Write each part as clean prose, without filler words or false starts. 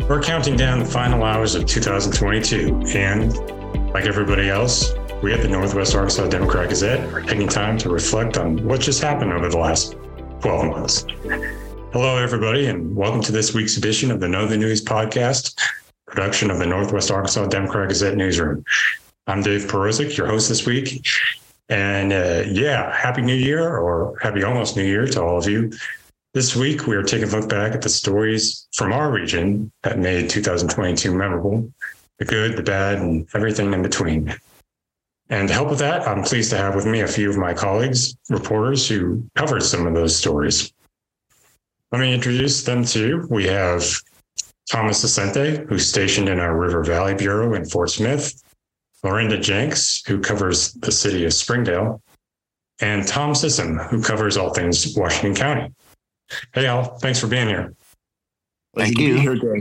We're counting down the final hours of 2022, and like everybody else, we at the Northwest Arkansas Democrat Gazette are taking time to reflect on what just happened over the last 12 months. Hello, everybody, and welcome to this week's edition of the Know the News podcast, production of the Northwest Arkansas Democrat Gazette newsroom. I'm Dave Perozik, your host this week. And Happy New Year, or happy almost New Year to all of you. This week, we are taking a look back at the stories from our region that made 2022 memorable, the good, the bad, and everything in between. And to help with that, I'm pleased to have with me a few of my colleagues, reporters who covered some of those stories. Let me introduce them to you. We have Thomas Ascente, who's stationed in our River Valley Bureau in Fort Smith, Lorinda Jenks, who covers the city of Springdale, and Tom Sissom, who covers all things Washington County. Hey, all. Thanks for being here. Thank you. Here, Dave.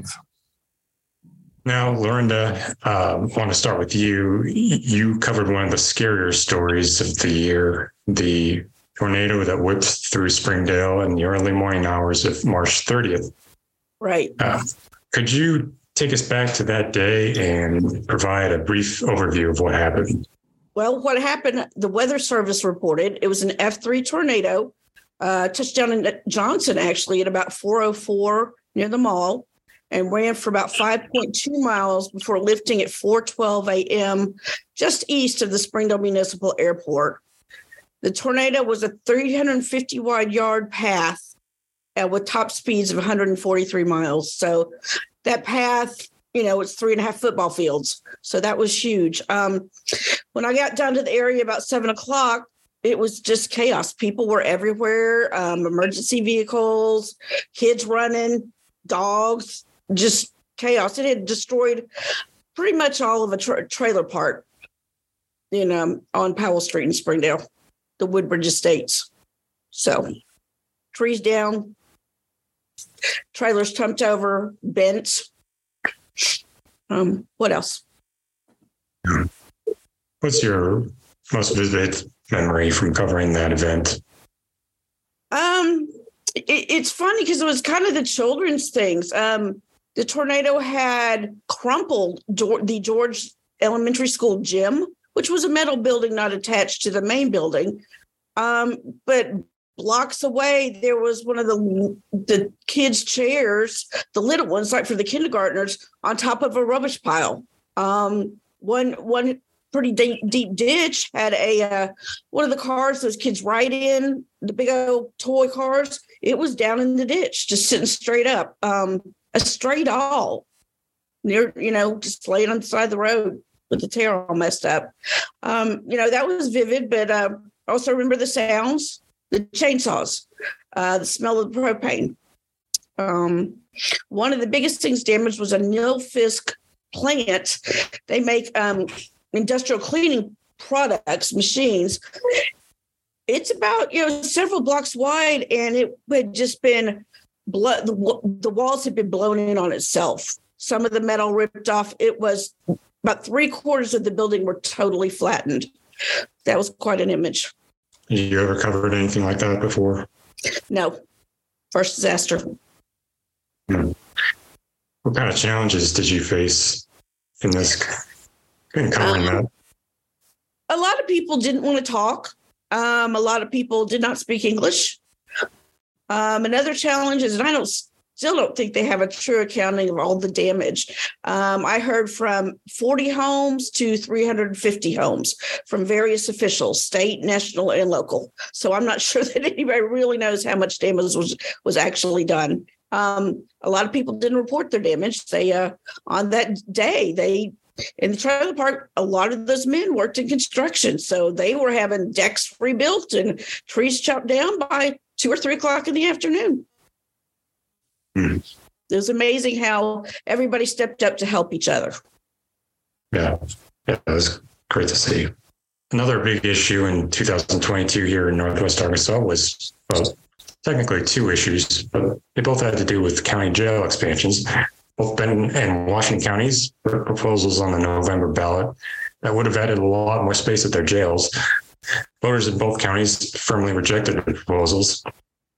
Now, Lorinda, I want to start with you. You covered one of the scarier stories of the year, the tornado that whipped through Springdale in the early morning hours of March 30th. Right. Could you take us back to that day and provide a brief overview of what happened? Well, what happened, the Weather Service reported it was an F3 tornado, touched down in Johnson, actually, at about 4:04 near the mall, and ran for about 5.2 miles before lifting at 4:12 a.m. just east of the Springdale Municipal Airport. The tornado was a 350 wide yard path with top speeds of 143 miles. So that path, it's 3.5 football fields. So that was huge. When I got down to the area about 7:00, it was just chaos. People were everywhere, emergency vehicles, kids running, dogs, just chaos. It had destroyed pretty much all of a trailer park, on Powell Street in Springdale, the Woodbridge Estates. So trees down, trailers tumped over, bent. What else? What's your most vivid memory from covering that event? It's funny because it was kind of the children's things. The tornado had crumpled the George Elementary School gym, which was a metal building not attached to the main building. But blocks away, there was one of the kids' chairs, the little ones, like for the kindergartners, on top of a rubbish pile. One pretty deep ditch had one of the cars those kids ride in, the big old toy cars. It was down in the ditch, just sitting straight up. A stray doll near, just laying on the side of the road with the tail all messed up. That was vivid, but I also remember the sounds, the chainsaws, the smell of the propane. One of the biggest things damaged was a Nilfisk plant. They make industrial cleaning products, machines. It's about, several blocks wide, and it had just been the walls had been blown in on itself. Some of the metal ripped off. It was about 3/4 of the building were totally flattened. That was quite an image. You ever covered anything like that before? No. First disaster. What kind of challenges did you face in covering that? A lot of people didn't want to talk. A lot of people did not speak English. Another challenge is, and I still don't think they have a true accounting of all the damage. I heard from 40 homes to 350 homes from various officials, state, national, and local. So I'm not sure that anybody really knows how much damage was actually done. A lot of people didn't report their damage. They on that day, in the trailer park, a lot of those men worked in construction. So they were having decks rebuilt and trees chopped down by 2 or 3 o'clock in the afternoon. It was amazing how everybody stepped up to help each other. Yeah, it was great to see. Another big issue in 2022 here in Northwest Arkansas was, technically 2 issues, but they both had to do with county jail expansions. Both Benton and Washington counties put proposals on the November ballot that would have added a lot more space at their jails. Voters in both counties firmly rejected the proposals.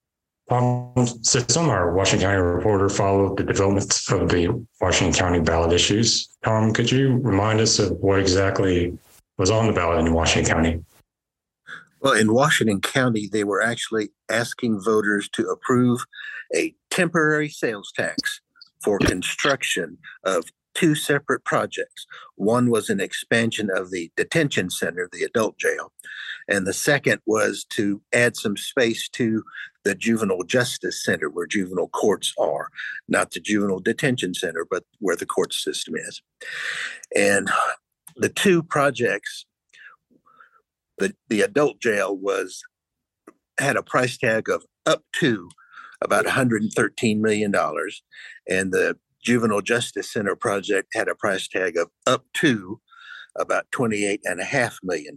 Tom Sissom, our Washington County reporter, followed the developments of the Washington County ballot issues. Tom, could you remind us of what exactly was on the ballot in Washington County? Well, in Washington County, they were actually asking voters to approve a temporary sales tax for construction of two separate projects. One was an expansion of the detention center, the adult jail, and the second was to add some space to the juvenile justice center where juvenile courts are, not the juvenile detention center, but where the court system is. And the two projects, the adult jail had a price tag of up to about $113 million, and the Juvenile Justice Center project had a price tag of up to about $28.5 million.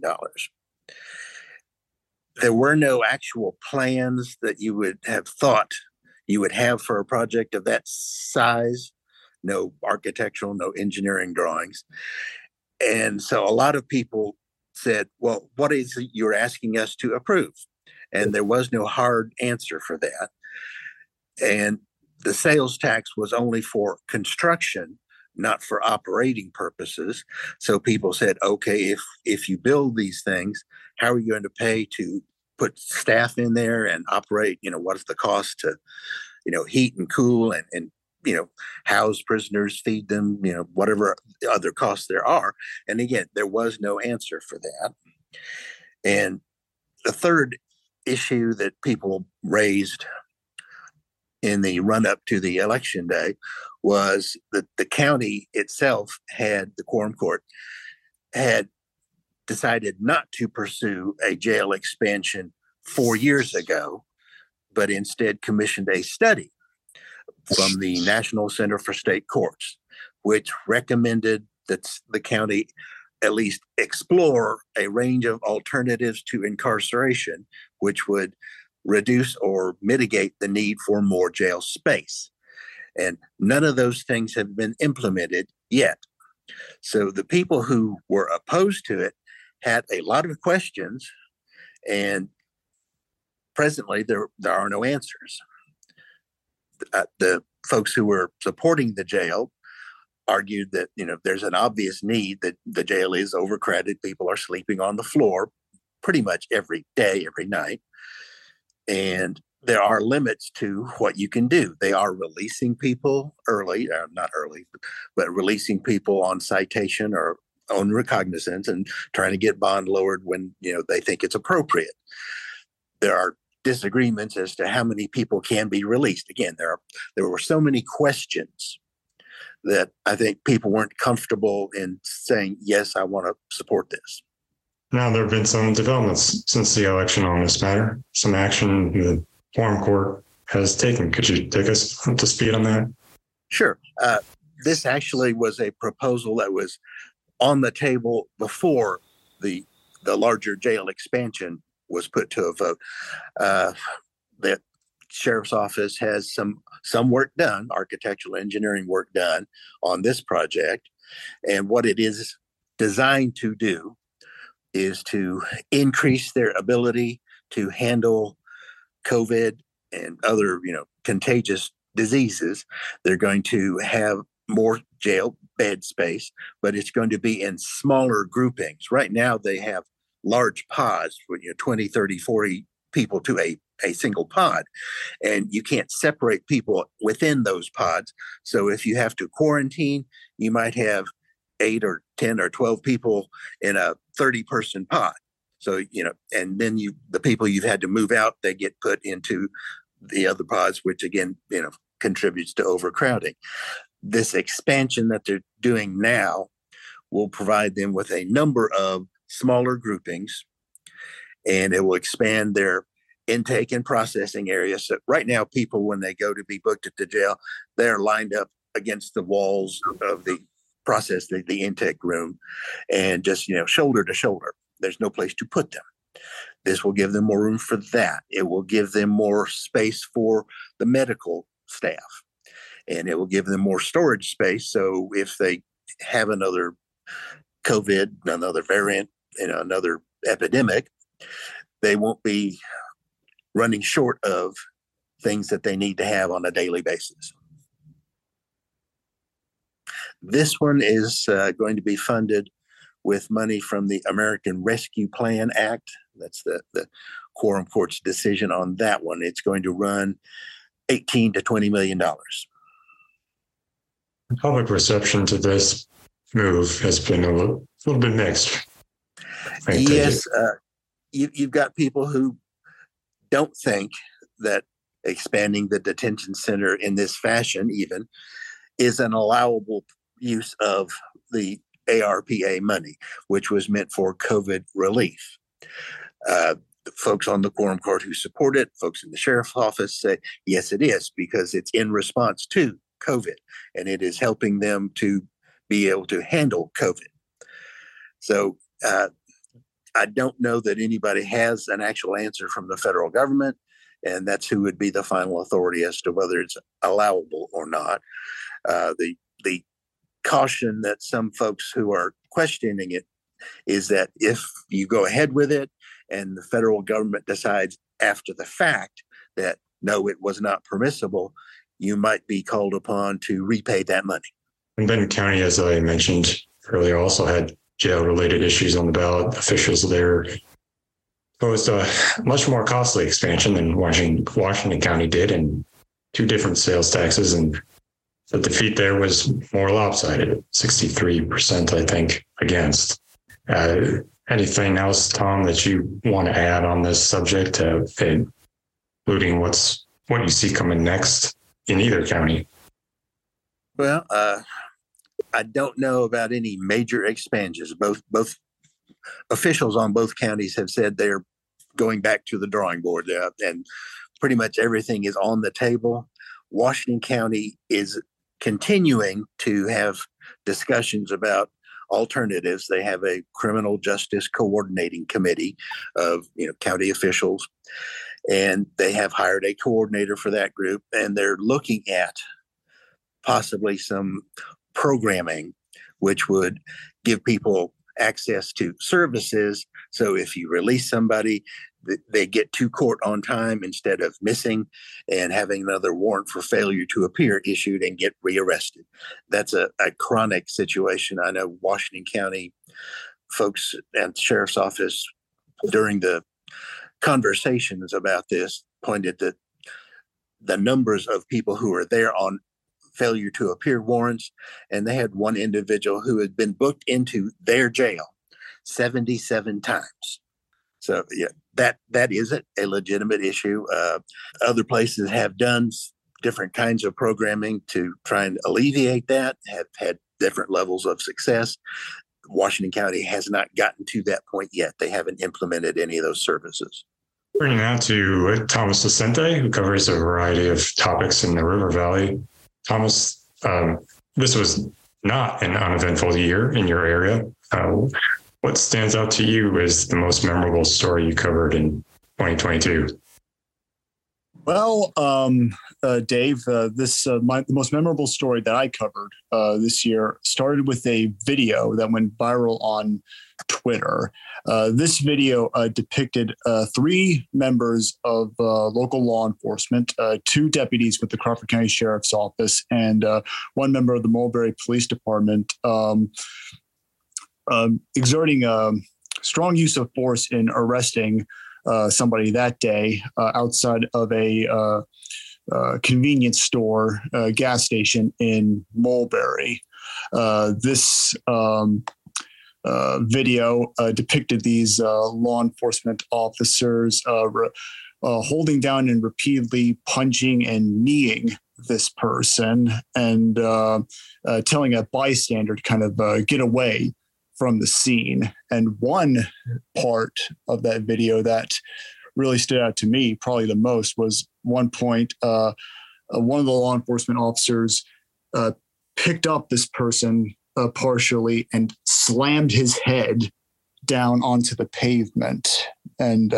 There were no actual plans that you would have thought you would have for a project of that size, no architectural, no engineering drawings. And so a lot of people said, well, what is it you're asking us to approve? And there was no hard answer for that. And the sales tax was only for construction, not for operating purposes. So people said, okay, if you build these things, how are you going to pay to put staff in there and operate? What is the cost to, heat and cool and house prisoners, feed them, whatever other costs there are. And again, there was no answer for that. And the third issue that people raised in the run-up to the election day was that the county itself the quorum court had decided not to pursue a jail expansion 4 years ago, but instead commissioned a study from the National Center for State Courts, which recommended that the county at least explore a range of alternatives to incarceration, which would reduce or mitigate the need for more jail space. And none of those things have been implemented yet. So the people who were opposed to it had a lot of questions, and presently there are no answers. The folks who were supporting the jail argued that there's an obvious need, that the jail is overcrowded. People are sleeping on the floor pretty much every day, every night. And there are limits to what you can do. They are releasing people early, not early, but releasing people on citation or on recognizance and trying to get bond lowered when they think it's appropriate. There are disagreements as to how many people can be released. Again, there were so many questions that I think people weren't comfortable in saying, yes, I want to support this. Now, there have been some developments since the election on this matter, some action the quorum court has taken. Could you take us up to speed on that? Sure. This actually was a proposal that was on the table before the larger jail expansion was put to a vote. The sheriff's office has some work done, architectural engineering work done on this project. And what it is designed to do is to increase their ability to handle COVID and other, contagious diseases. They're going to have more jail bed space, but it's going to be in smaller groupings. Right now, they have large pods with 20, 30, 40 people to a single pod, and you can't separate people within those pods. So if you have to quarantine, you might have 8 or 10 or 12 people in a 30-person pod. So, and then the people you've had to move out, they get put into the other pods, which again, contributes to overcrowding. This expansion that they're doing now will provide them with a number of smaller groupings, and it will expand their intake and processing areas. So right now, people, when they go to be booked at the jail, they're lined up against the walls of the process, the intake room, and just, shoulder to shoulder. There's no place to put them. This will give them more room for that. It will give them more space for the medical staff, and it will give them more storage space. So if they have another COVID, another variant, another epidemic, they won't be running short of things that they need to have on a daily basis. This one is going to be funded with money from the American Rescue Plan Act. That's the Quorum Court's decision on that one. It's going to run $18 to $20 million. Public reception to this move has been a little bit mixed. Yes, you've got people who don't think that expanding the detention center in this fashion even is an allowable use of the ARPA money, which was meant for COVID relief. Folks on the Quorum Court who support it, folks in the sheriff's office say, yes, it is, because it's in response to COVID, and it is helping them to be able to handle COVID. So I don't know that anybody has an actual answer from the federal government, and that's who would be the final authority as to whether it's allowable or not. The caution that some folks who are questioning it is that if you go ahead with it and the federal government decides after the fact that no, it was not permissible, you might be called upon to repay that money. And Benton County, as I mentioned earlier, also had jail-related issues on the ballot. Officials there posed a much more costly expansion than Washington County did, and 2 different sales taxes, and the defeat there was more lopsided, 63%, I think, against. Anything else, Tom, that you want to add on this subject, including what you see coming next in either county? Well, I don't know about any major expansions. Both officials on both counties have said they're going back to the drawing board, and pretty much everything is on the table. Washington County is continuing to have discussions about alternatives. They have a criminal justice coordinating committee of county officials, and they have hired a coordinator for that group, and they're looking at possibly some programming which would give people access to services. So if you release somebody, they get to court on time instead of missing and having another warrant for failure to appear issued and get rearrested. That's a chronic situation. I know Washington County folks at the sheriff's office during the conversations about this pointed that the numbers of people who are there on failure to appear warrants, and they had one individual who had been booked into their jail 77 times. So yeah, that is a legitimate issue. Other places have done different kinds of programming to try and alleviate that, have had different levels of success. Washington County has not gotten to that point yet. They haven't implemented any of those services. Turning now to Thomas Vicente, who covers a variety of topics in the River Valley. Thomas, this was not an uneventful year in your area. What stands out to you as the most memorable story you covered in 2022? Well, Dave, the most memorable story that I covered this year started with a video that went viral on Twitter. This video depicted 3 members of local law enforcement, 2 deputies with the Crawford County Sheriff's Office, and 1 member of the Mulberry Police Department exerting strong use of force in arresting somebody that day outside of a convenience store, gas station in Mulberry. This video depicted these law enforcement officers holding down and repeatedly punching and kneeing this person, and telling a bystander to kind of get away from the scene. And one part of that video that really stood out to me probably the most was one point, one of the law enforcement officers picked up this person partially and slammed his head down onto the pavement. And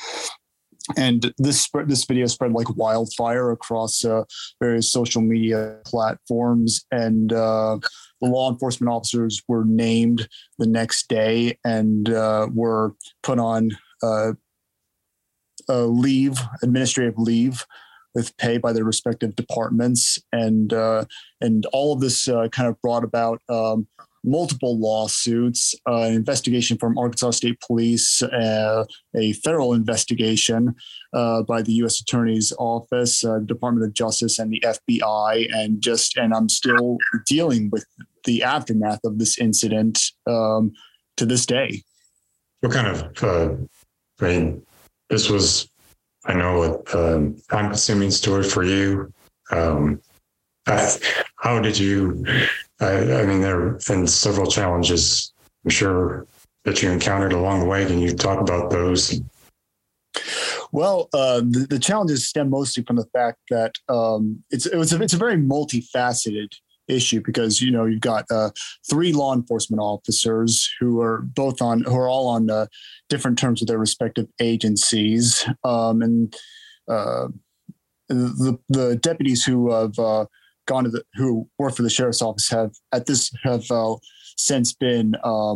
this video spread like wildfire across various social media platforms. And the law enforcement officers were named the next day and were put on administrative leave with pay by their respective departments, and all of this kind of brought about multiple lawsuits, an investigation from Arkansas State Police, a federal investigation by the U.S. Attorney's Office, Department of Justice, and the FBI, and I'm still dealing with the aftermath of this incident to this day. What kind of, this was, I know, a time-consuming story for you. How did you, there have been several challenges, I'm sure, that you encountered along the way. Can you talk about those? Well, the challenges stem mostly from the fact that it's a very multifaceted issue, because you've got 3 law enforcement officers who are all on different terms with their respective agencies, and the deputies who have who work for the sheriff's office have since been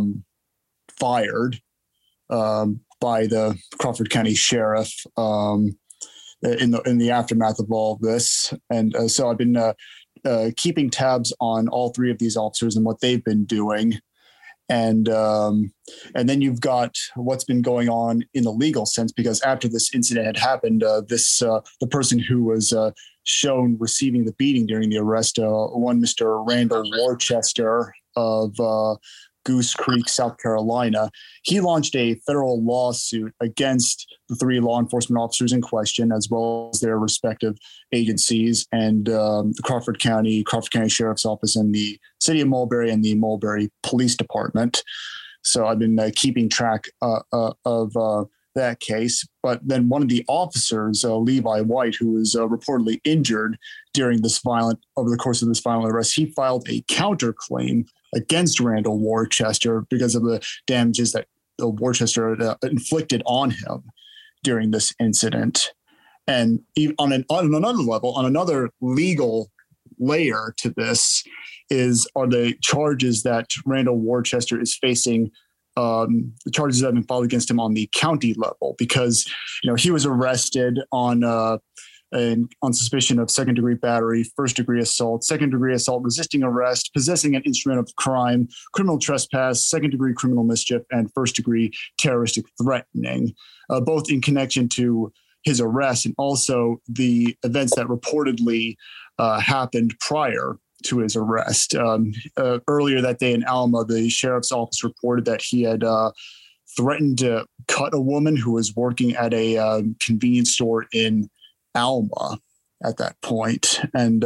fired by the Crawford County Sheriff in the aftermath of all of this, and so I've been keeping tabs on all 3 of these officers and what they've been doing. And then you've got what's been going on in the legal sense, because after this incident had happened, the person who was shown receiving the beating during the arrest, one Mr. Randall Worcester of Goose Creek, South Carolina, he launched a federal lawsuit against the 3 law enforcement officers in question, as well as their respective agencies, and the Crawford County Sheriff's Office, and the City of Mulberry, and the Mulberry Police Department. So I've been keeping track of that case. But then one of the officers, Levi White, who was reportedly injured over the course of this violent arrest, he filed a counterclaim against Randall Worcester because of the damages that Worcester inflicted on him during this incident. And on another level, on another legal layer to this, are the charges that Randall Worcester is facing. The charges that have been filed against him on the county level, because he was arrested on suspicion of second-degree battery, first-degree assault, second-degree assault, resisting arrest, possessing an instrument of crime, criminal trespass, second-degree criminal mischief, and first-degree terroristic threatening, both in connection to his arrest and also the events that reportedly happened prior to his arrest. Earlier that day in Alma, the sheriff's office reported that he had threatened to cut a woman who was working at a convenience store in Alma at that point, and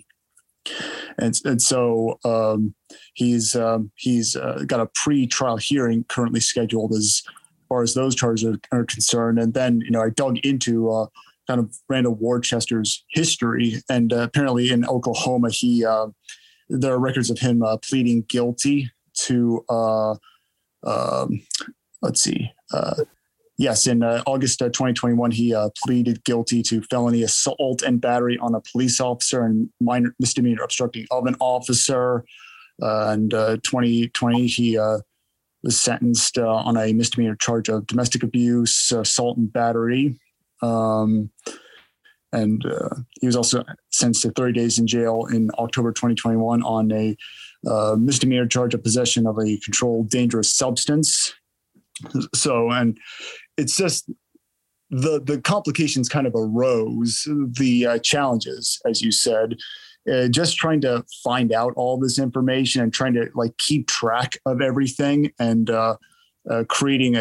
so he's got a pre-trial hearing currently scheduled as far as those charges are concerned. And then I dug into kind of Randall Worcester's history, and apparently in Oklahoma there are records of him pleading guilty to Yes, in August 2021, he pleaded guilty to felony assault and battery on a police officer and minor misdemeanor obstructing of an officer. And 2020, he was sentenced on a misdemeanor charge of domestic abuse, assault, and battery. And he was also sentenced to 30 days in jail in October 2021 on a misdemeanor charge of possession of a controlled dangerous substance. So, and it's just the complications kind of arose, the challenges, as you said, just trying to find out all this information and trying to keep track of everything, and creating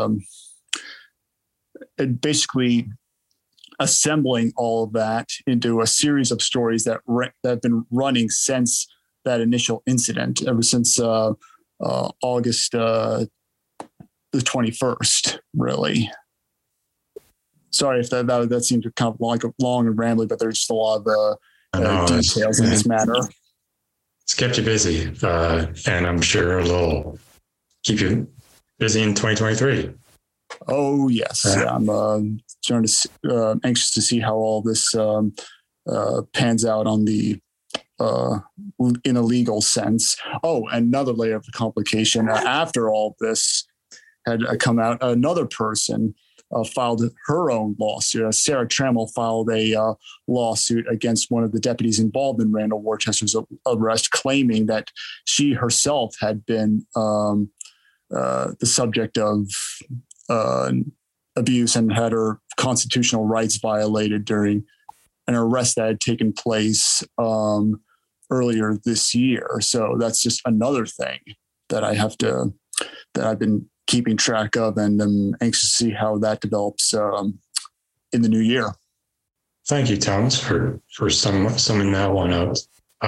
basically assembling all of that into a series of stories that have been running since that initial incident, ever since August the 21st, really. Sorry if that seemed kind of long and rambly, but there's just a lot of details in this matter. It's kept you busy, and I'm sure it'll keep you busy in 2023. Oh, yes. I'm anxious to see how all this pans out on the in a legal sense. Oh, another layer of the complication. After all this had come out, another person filed her own lawsuit. Sarah Trammell filed a lawsuit against one of the deputies involved in Randall Worcester's arrest, claiming that she herself had been the subject of abuse and had her constitutional rights violated during an arrest that had taken place earlier this year. So that's just another thing that I've been keeping track of, and I'm anxious to see how that develops in the new year. Thank you, Thomas, for summing that one up.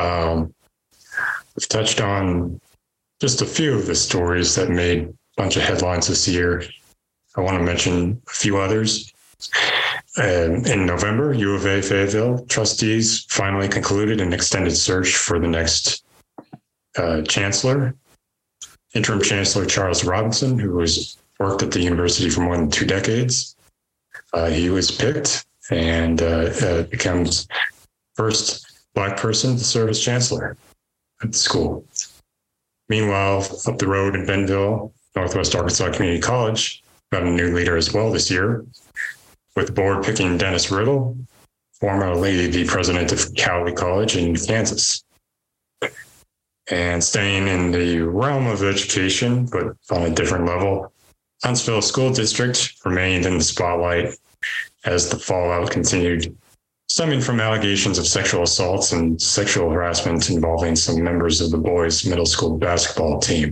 We've touched on just a few of the stories that made a bunch of headlines this year. I want to mention a few others. In November, U of A Fayetteville trustees finally concluded an extended search for the next chancellor. Interim Chancellor Charles Robinson, who has worked at the university for more than 2 decades. He was picked and becomes first Black person to serve as chancellor at the school. Meanwhile, up the road in Bentonville, Northwest Arkansas Community College got a new leader as well this year, with the board picking Dennis Riddle, formerly the president of Cowley College in Kansas. And staying in the realm of education, but on a different level, Huntsville School District remained in the spotlight as the fallout continued, stemming from allegations of sexual assaults and sexual harassment involving some members of the boys' middle school basketball team.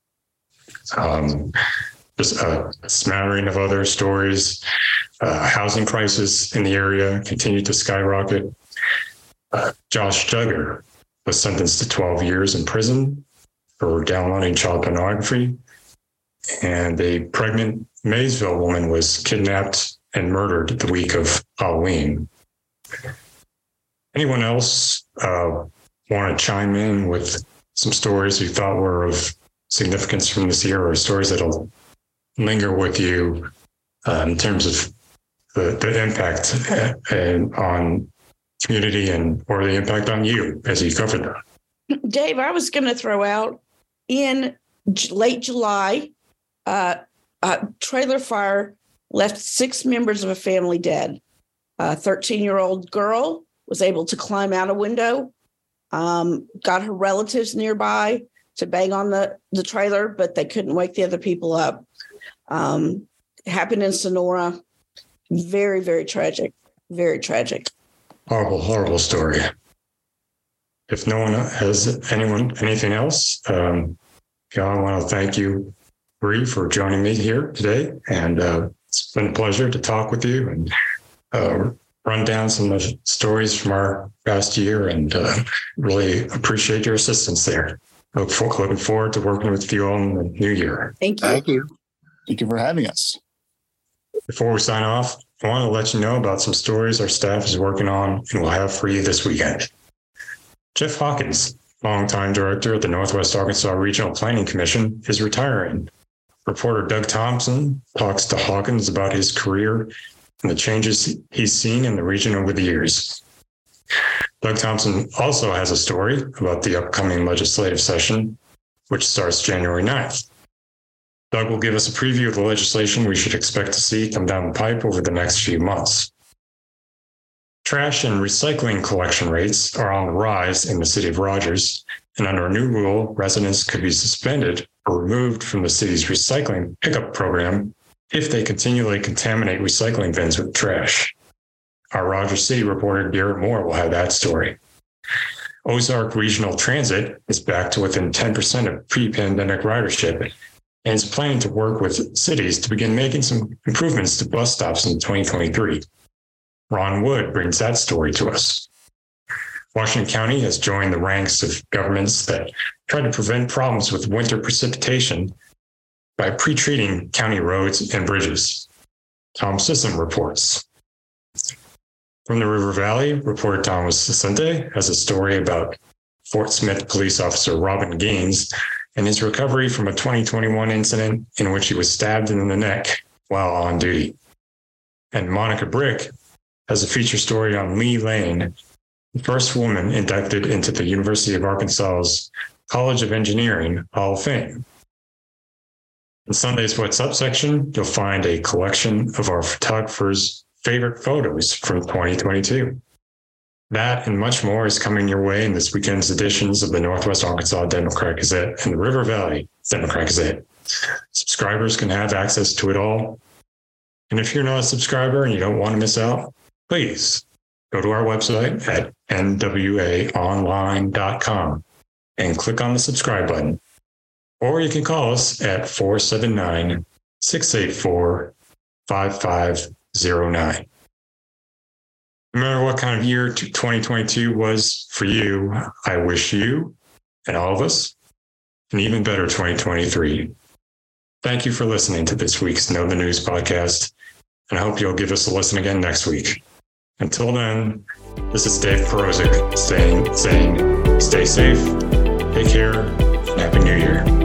Just a smattering of other stories. Housing crisis in the area continued to skyrocket. Josh Duggar was sentenced to 12 years in prison for downloading child pornography. And a pregnant Maysville woman was kidnapped and murdered the week of Halloween. Anyone else want to chime in with some stories you thought were of significance from this year, or stories that'll linger with you in terms of the impact on community or the impact on you as you covered that? Dave, I was going to throw out in late July, trailer fire left 6 members of a family dead. A 13-year-old girl was able to climb out a window, got her relatives nearby to bang on the trailer, but they couldn't wake the other people up. It happened in Sonora. Very, very tragic. Very tragic. Horrible story. If no one has anything else, I want to thank you, Bree, for joining me here today. And it's been a pleasure to talk with you and run down some of the stories from our past year, and really appreciate your assistance there. Looking forward to working with you all in the new year. Thank you. Thank you. Thank you for having us. Before we sign off, I want to let you know about some stories our staff is working on and will have for you this weekend. Jeff Hawkins, longtime director at the Northwest Arkansas Regional Planning Commission, is retiring. Reporter Doug Thompson talks to Hawkins about his career and the changes he's seen in the region over the years. Doug Thompson also has a story about the upcoming legislative session, which starts January 9th. Doug will give us a preview of the legislation we should expect to see come down the pipe over the next few months. Trash and recycling collection rates are on the rise in the city of Rogers, and under a new rule, residents could be suspended or removed from the city's recycling pickup program if they continually contaminate recycling bins with trash. Our Rogers City reporter Garrett Moore will have that story. Ozark Regional Transit is back to within 10% of pre-pandemic ridership and is planning to work with cities to begin making some improvements to bus stops in 2023. Ron Wood brings that story to us. Washington County has joined the ranks of governments that try to prevent problems with winter precipitation by pre-treating county roads and bridges. Tom Sisson reports. From the River Valley, reporter Thomas Sisente has a story about Fort Smith police officer Robin Gaines and his recovery from a 2021 incident in which he was stabbed in the neck while on duty. And Monica Brick has a feature story on Lee Lane, the first woman inducted into the University of Arkansas's College of Engineering Hall of Fame. In Sunday's What's Up section, you'll find a collection of our photographers' favorite photos from 2022. That and much more is coming your way in this weekend's editions of the Northwest Arkansas Democrat Gazette and the River Valley Democrat Gazette. Subscribers can have access to it all. And if you're not a subscriber and you don't want to miss out, please go to our website at nwaonline.com and click on the subscribe button. Or you can call us at 479-684-5509. No matter what kind of year 2022 was for you, I wish you and all of us an even better 2023. Thank you for listening to this week's Know the News podcast, and I hope you'll give us a listen again next week. Until then, this is Dave Perozik saying, stay safe, take care, and Happy New Year.